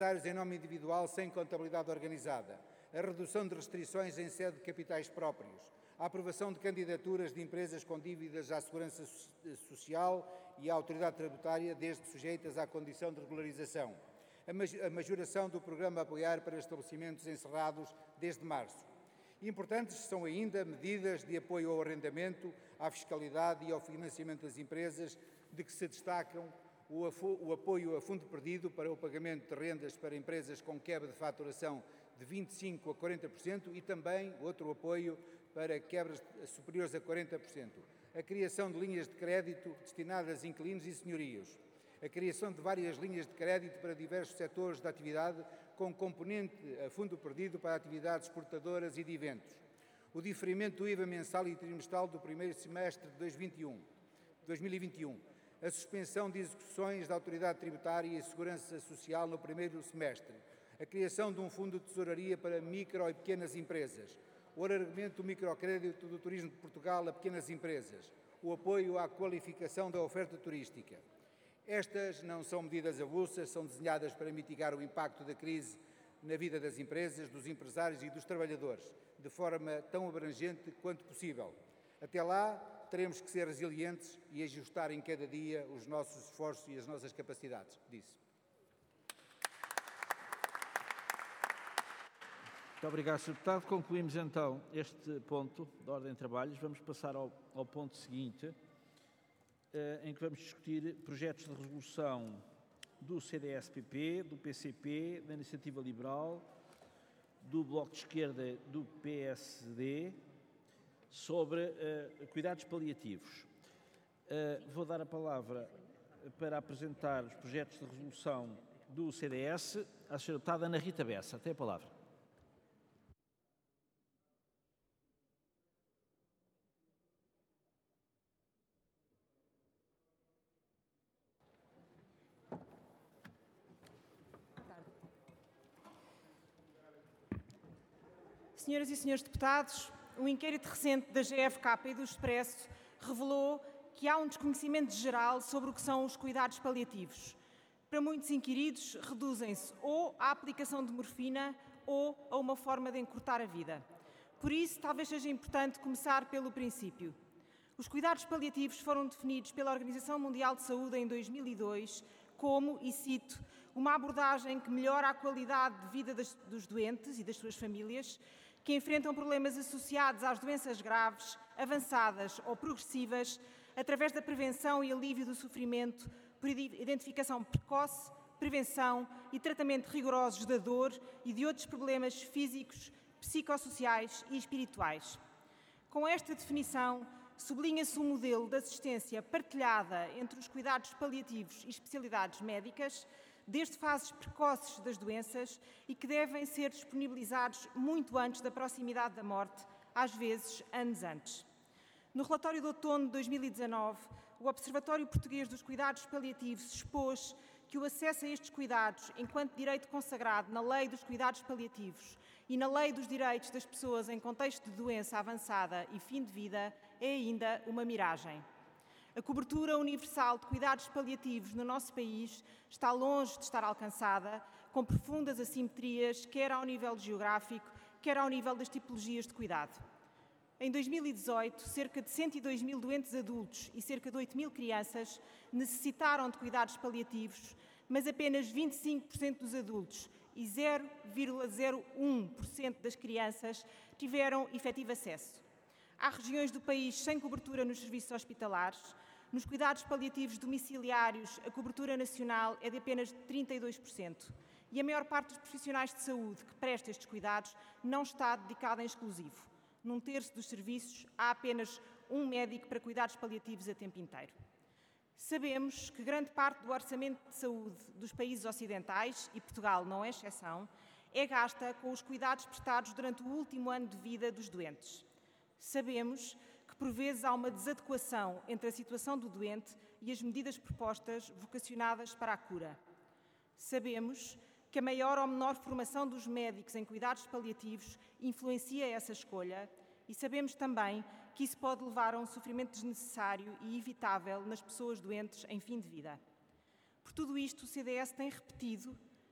em nome individual sem contabilidade organizada, a redução de restrições em sede de capitais próprios, a aprovação de candidaturas de empresas com dívidas à Segurança Social e à Autoridade Tributária, desde sujeitas à condição de regularização, a majoração do programa a apoiar para estabelecimentos encerrados desde março. Importantes são ainda medidas de apoio ao arrendamento, à fiscalidade e ao financiamento das empresas, de que se destacam o apoio a fundo perdido para o pagamento de rendas para empresas com quebra de faturação de 25% a 40% e também outro apoio para quebras superiores a 40%. A criação de linhas de crédito destinadas a inquilinos e senhorios. A criação de várias linhas de crédito para diversos setores da atividade, com componente a fundo perdido para atividades exportadoras e de eventos. O diferimento do IVA mensal e trimestral do primeiro semestre de 2021. A suspensão de execuções da Autoridade Tributária e Segurança Social no primeiro semestre. A criação de um fundo de tesouraria para micro e pequenas empresas. O alargamento do microcrédito do Turismo de Portugal a pequenas empresas. O apoio à qualificação da oferta turística. Estas não são medidas avulsas, são desenhadas para mitigar o impacto da crise na vida das empresas, dos empresários e dos trabalhadores, de forma tão abrangente quanto possível. Até lá, teremos que ser resilientes e ajustar em cada dia os nossos esforços e as nossas capacidades. Disse. Muito obrigado, Sr. Deputado. Concluímos então este ponto da ordem de trabalhos. Vamos passar ao ponto seguinte, em que vamos discutir projetos de resolução do CDS-PP, do PCP, da Iniciativa Liberal, do Bloco de Esquerda, do PSD, sobre cuidados paliativos. Vou dar a palavra para apresentar os projetos de resolução do CDS à Sra. Deputada Ana Rita Bessa. Tem a palavra. Senhoras e senhores deputados, um inquérito recente da GfK e do Expresso revelou que há um desconhecimento geral sobre o que são os cuidados paliativos. Para muitos inquiridos, reduzem-se ou à aplicação de morfina ou a uma forma de encurtar a vida. Por isso, talvez seja importante começar pelo princípio. Os cuidados paliativos foram definidos pela Organização Mundial de Saúde em 2002 como, e cito, uma abordagem que melhora a qualidade de vida dos doentes e das suas famílias, que enfrentam problemas associados às doenças graves, avançadas ou progressivas, através da prevenção e alívio do sofrimento, por identificação precoce, prevenção e tratamento rigorosos da dor e de outros problemas físicos, psicossociais e espirituais. Com esta definição, sublinha-se um modelo de assistência partilhada entre os cuidados paliativos e especialidades médicas, desde fases precoces das doenças e que devem ser disponibilizados muito antes da proximidade da morte, às vezes anos antes. No relatório de outono de 2019, o Observatório Português dos Cuidados Paliativos expôs que o acesso a estes cuidados, enquanto direito consagrado na Lei dos Cuidados Paliativos e na Lei dos Direitos das Pessoas em Contexto de Doença Avançada e Fim de Vida, é ainda uma miragem. A cobertura universal de cuidados paliativos no nosso país está longe de estar alcançada, com profundas assimetrias, quer ao nível geográfico, quer ao nível das tipologias de cuidado. Em 2018, cerca de 102 mil doentes adultos e cerca de 8 mil crianças necessitaram de cuidados paliativos, mas apenas 25% dos adultos e 0,01% das crianças tiveram efetivo acesso. Há regiões do país sem cobertura nos serviços hospitalares. Nos cuidados paliativos domiciliários, a cobertura nacional é de apenas 32%. E a maior parte dos profissionais de saúde que prestam estes cuidados não está dedicada em exclusivo. Num terço dos serviços, há apenas um médico para cuidados paliativos a tempo inteiro. Sabemos que grande parte do orçamento de saúde dos países ocidentais, e Portugal não é exceção, é gasta com os cuidados prestados durante o último ano de vida dos doentes. Sabemos que, por vezes, há uma desadequação entre a situação do doente e as medidas propostas vocacionadas para a cura. Sabemos que a maior ou menor formação dos médicos em cuidados paliativos influencia essa escolha e sabemos também que isso pode levar a um sofrimento desnecessário e evitável nas pessoas doentes em fim de vida. Por tudo isto, o CDS tem repetido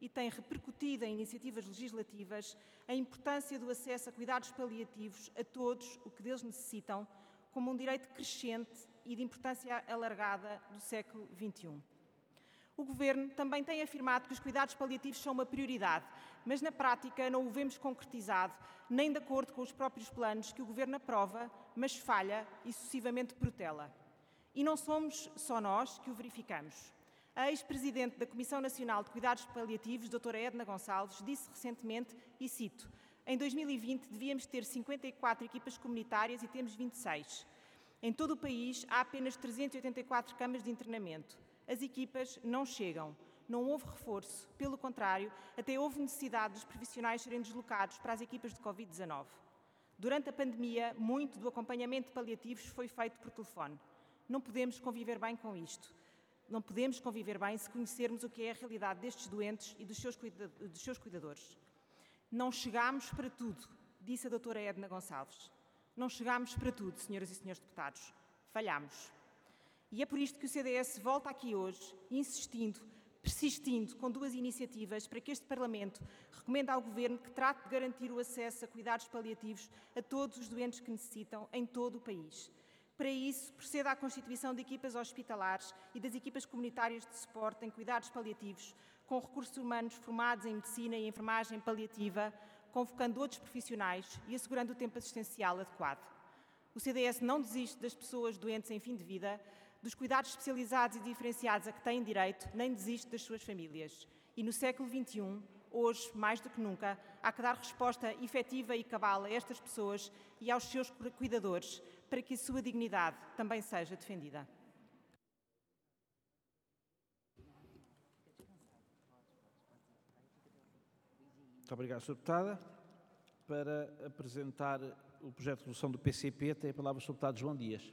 e tem repercutido em iniciativas legislativas a importância do acesso a cuidados paliativos a todos o que deles necessitam, como um direito crescente e de importância alargada do século XXI. O Governo também tem afirmado que os cuidados paliativos são uma prioridade, mas na prática não o vemos concretizado, nem de acordo com os próprios planos que o Governo aprova, mas falha e sucessivamente protela. E não somos só nós que o verificamos. A ex-presidente da Comissão Nacional de Cuidados Paliativos, doutora Edna Gonçalves, disse recentemente, e cito, em 2020 devíamos ter 54 equipas comunitárias e temos 26. Em todo o país há apenas 384 camas de internamento. As equipas não chegam, não houve reforço, pelo contrário, até houve necessidade dos profissionais serem deslocados para as equipas de Covid-19. Durante a pandemia, muito do acompanhamento de paliativos foi feito por telefone. Não podemos conviver bem com isto. Não podemos conviver bem se conhecermos o que é a realidade destes doentes e dos seus cuidadores. Não chegámos para tudo, disse a doutora Edna Gonçalves. Não chegámos para tudo, senhoras e senhores deputados. Falhámos. E é por isto que o CDS volta aqui hoje, insistindo, persistindo com duas iniciativas para que este Parlamento recomende ao Governo que trate de garantir o acesso a cuidados paliativos a todos os doentes que necessitam em todo o país. Para isso, proceda à constituição de equipas hospitalares e das equipas comunitárias de suporte em cuidados paliativos, com recursos humanos formados em medicina e enfermagem paliativa, convocando outros profissionais e assegurando o tempo assistencial adequado. O CDS não desiste das pessoas doentes em fim de vida, dos cuidados especializados e diferenciados a que têm direito, nem desiste das suas famílias. E no século XXI, hoje, mais do que nunca, há que dar resposta efetiva e cabal a estas pessoas e aos seus cuidadores, para que a sua dignidade também seja defendida. Muito obrigado, Sra. Deputada. Para apresentar o projeto de resolução do PCP, tem a palavra o Sr. Deputado João Dias.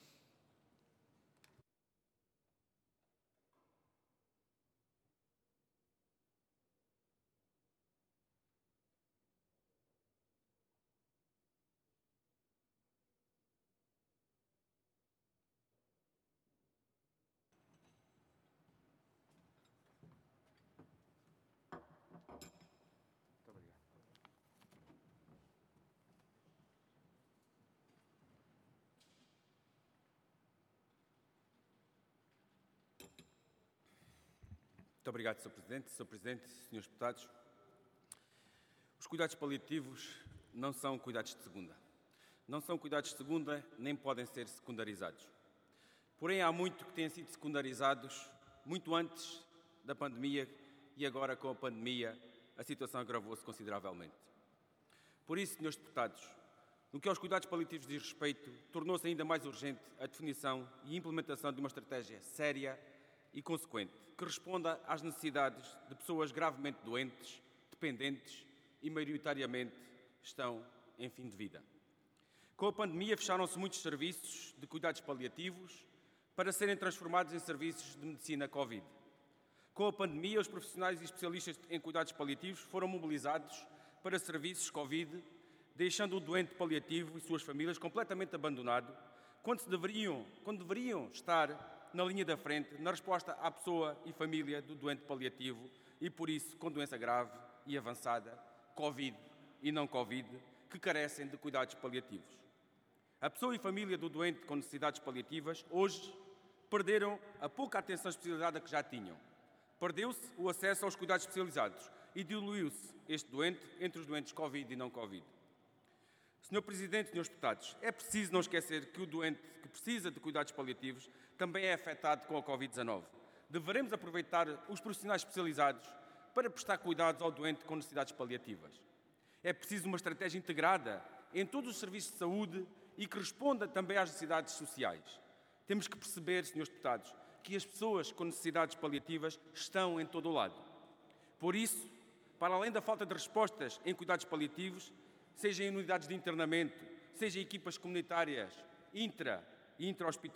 Muito obrigado, Sr. Presidente. Sr. Presidente, Srs. Deputados, os cuidados paliativos não são cuidados de segunda. Não são cuidados de segunda, nem podem ser secundarizados. Porém, há muito que têm sido secundarizados, muito antes da pandemia, e agora com a pandemia a situação agravou-se consideravelmente. Por isso, Srs. Deputados, no que aos cuidados paliativos diz respeito, tornou-se ainda mais urgente a definição e implementação de uma estratégia séria e consequente, que responda às necessidades de pessoas gravemente doentes, dependentes e, maioritariamente, estão em fim de vida. Com a pandemia, fecharam-se muitos serviços de cuidados paliativos para serem transformados em serviços de medicina Covid. Com a pandemia, os profissionais e especialistas em cuidados paliativos foram mobilizados para serviços Covid, deixando o doente paliativo e suas famílias completamente abandonado, quando deveriam estar na linha da frente, na resposta à pessoa e família do doente paliativo e, por isso, com doença grave e avançada, Covid e não Covid, que carecem de cuidados paliativos. A pessoa e família do doente com necessidades paliativas, hoje, perderam a pouca atenção especializada que já tinham. Perdeu-se o acesso aos cuidados especializados e diluiu-se este doente entre os doentes Covid e não Covid. Sr. Presidente, Srs. Deputados, é preciso não esquecer que o doente que precisa de cuidados paliativos também é afetado com a Covid-19. Deveremos aproveitar os profissionais especializados para prestar cuidados ao doente com necessidades paliativas. É preciso uma estratégia integrada em todos os serviços de saúde e que responda também às necessidades sociais. Temos que perceber, Srs. Deputados, que as pessoas com necessidades paliativas estão em todo o lado. Por isso, para além da falta de respostas em cuidados paliativos, seja em unidades de internamento, seja em equipas comunitárias e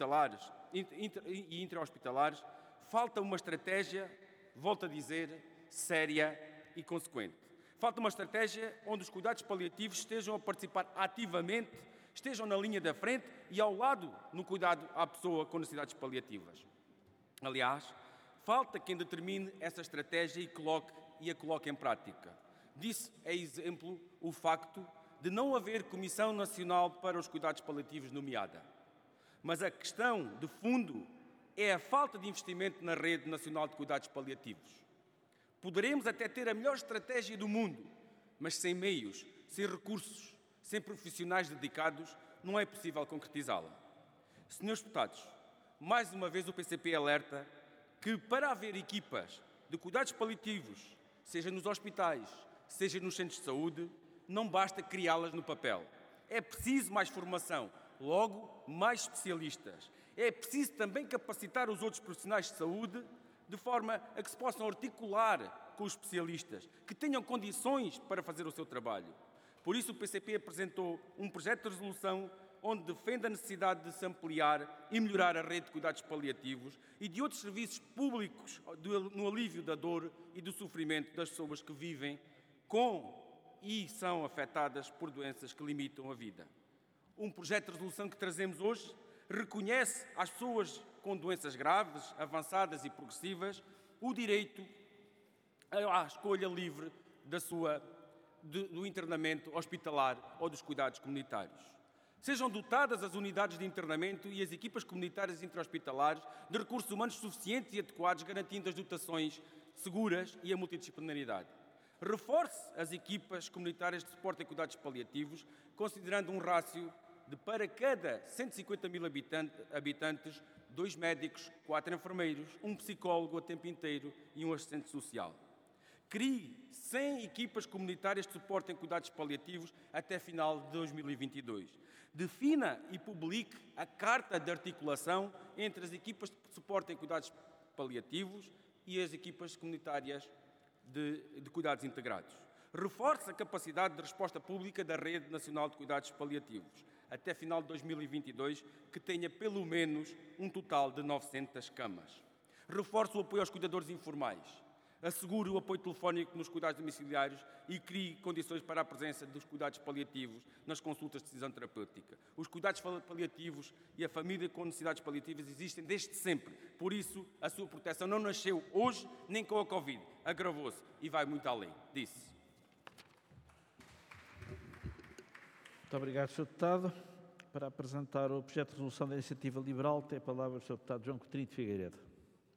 intra-hospitalares, falta uma estratégia, volto a dizer, séria e consequente. Falta uma estratégia onde os cuidados paliativos estejam a participar ativamente, estejam na linha da frente e ao lado no cuidado à pessoa com necessidades paliativas. Aliás, falta quem determine essa estratégia e coloque e a coloque em prática. Disso é exemplo o facto de não haver Comissão Nacional para os Cuidados Paliativos nomeada. Mas a questão de fundo é a falta de investimento na Rede Nacional de Cuidados Paliativos. Poderemos até ter a melhor estratégia do mundo, mas sem meios, sem recursos, sem profissionais dedicados, não é possível concretizá-la. Senhores deputados, mais uma vez o PCP alerta que para haver equipas de cuidados paliativos, seja nos hospitais, seja nos centros de saúde, não basta criá-las no papel. É preciso mais formação, logo mais especialistas. É preciso também capacitar os outros profissionais de saúde de forma a que se possam articular com os especialistas, que tenham condições para fazer o seu trabalho. Por isso o PCP apresentou um projeto de resolução onde defende a necessidade de se ampliar e melhorar a rede de cuidados paliativos e de outros serviços públicos no alívio da dor e do sofrimento das pessoas que vivem com e são afetadas por doenças que limitam a vida. Um projeto de resolução que trazemos hoje reconhece às pessoas com doenças graves, avançadas e progressivas o direito à escolha livre do internamento hospitalar ou dos cuidados comunitários. Sejam dotadas as unidades de internamento e as equipas comunitárias intra-hospitalares de recursos humanos suficientes e adequados, garantindo as dotações seguras e a multidisciplinaridade. Reforce as equipas comunitárias de suporte a cuidados paliativos, considerando um rácio de para cada 150 mil habitantes, 2 médicos, 4 enfermeiros, um psicólogo a tempo inteiro e um assistente social. Crie 100 equipas comunitárias de suporte em cuidados paliativos até final de 2022. Defina e publique a carta de articulação entre as equipas de suporte em cuidados paliativos e as equipas comunitárias de cuidados integrados. Reforce a capacidade de resposta pública da Rede Nacional de Cuidados Paliativos, até final de 2022, que tenha pelo menos um total de 900 camas. Reforce o apoio aos cuidadores informais. Assegure o apoio telefónico nos cuidados domiciliários e crie condições para a presença dos cuidados paliativos nas consultas de decisão terapêutica. Os cuidados paliativos e a família com necessidades paliativas existem desde sempre. Por isso, a sua proteção não nasceu hoje nem com a Covid. Agravou-se e vai muito além disso. Muito obrigado, Sr. Deputado. Para apresentar o projeto de resolução da Iniciativa Liberal, tem a palavra o Sr. Deputado João Coutinho de Figueiredo.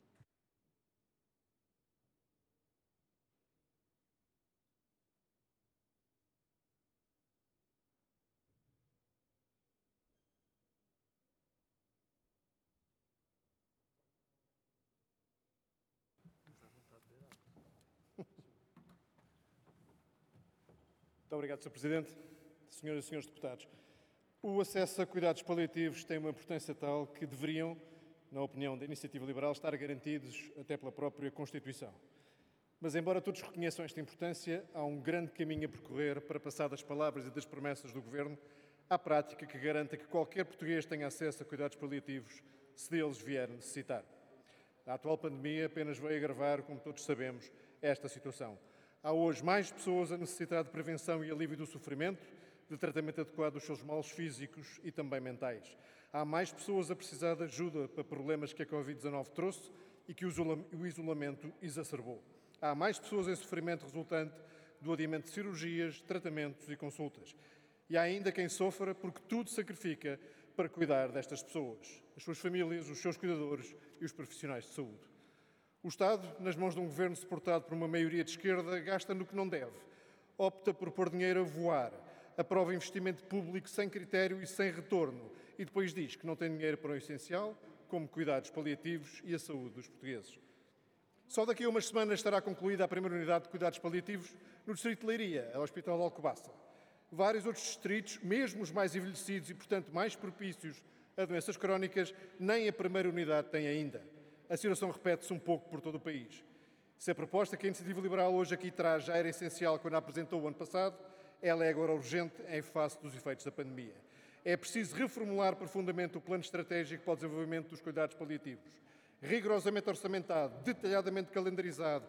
Muito obrigado, Sr. Presidente. Senhoras e senhores deputados, o acesso a cuidados paliativos tem uma importância tal que deveriam, na opinião da Iniciativa Liberal, estar garantidos até pela própria Constituição. Mas, embora todos reconheçam esta importância, há um grande caminho a percorrer para passar das palavras e das promessas do Governo à prática que garanta que qualquer português tenha acesso a cuidados paliativos se deles vier necessitar. A atual pandemia apenas veio agravar, como todos sabemos, esta situação. Há hoje mais pessoas a necessitar de prevenção e alívio do sofrimento, de tratamento adequado dos seus males físicos e também mentais. Há mais pessoas a precisar de ajuda para problemas que a Covid-19 trouxe e que o isolamento exacerbou. Há mais pessoas em sofrimento resultante do adiamento de cirurgias, tratamentos e consultas. E há ainda quem sofra porque tudo sacrifica para cuidar destas pessoas, as suas famílias, os seus cuidadores e os profissionais de saúde. O Estado, nas mãos de um governo suportado por uma maioria de esquerda, gasta no que não deve. Opta por pôr dinheiro a voar, aprova investimento público sem critério e sem retorno e depois diz que não tem dinheiro para o essencial, como cuidados paliativos e a saúde dos portugueses. Só daqui a umas semanas estará concluída a primeira unidade de cuidados paliativos no distrito de Leiria, ao Hospital de Alcobaça. Vários outros distritos, mesmo os mais envelhecidos e, portanto, mais propícios a doenças crónicas, nem a primeira unidade têm ainda. A situação repete-se um pouco por todo o país. Se a proposta que a Iniciativa Liberal hoje aqui traz já era essencial quando a apresentou o ano passado, ela é agora urgente em face dos efeitos da pandemia. É preciso reformular profundamente o plano estratégico para o desenvolvimento dos cuidados paliativos, rigorosamente orçamentado, detalhadamente calendarizado,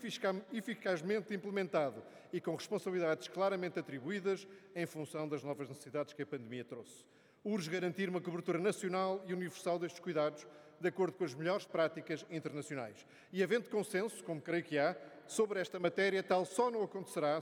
eficazmente implementado e com responsabilidades claramente atribuídas em função das novas necessidades que a pandemia trouxe. Urge garantir uma cobertura nacional e universal destes cuidados, de acordo com as melhores práticas internacionais. E havendo consenso, como creio que há, sobre esta matéria, tal só não acontecerá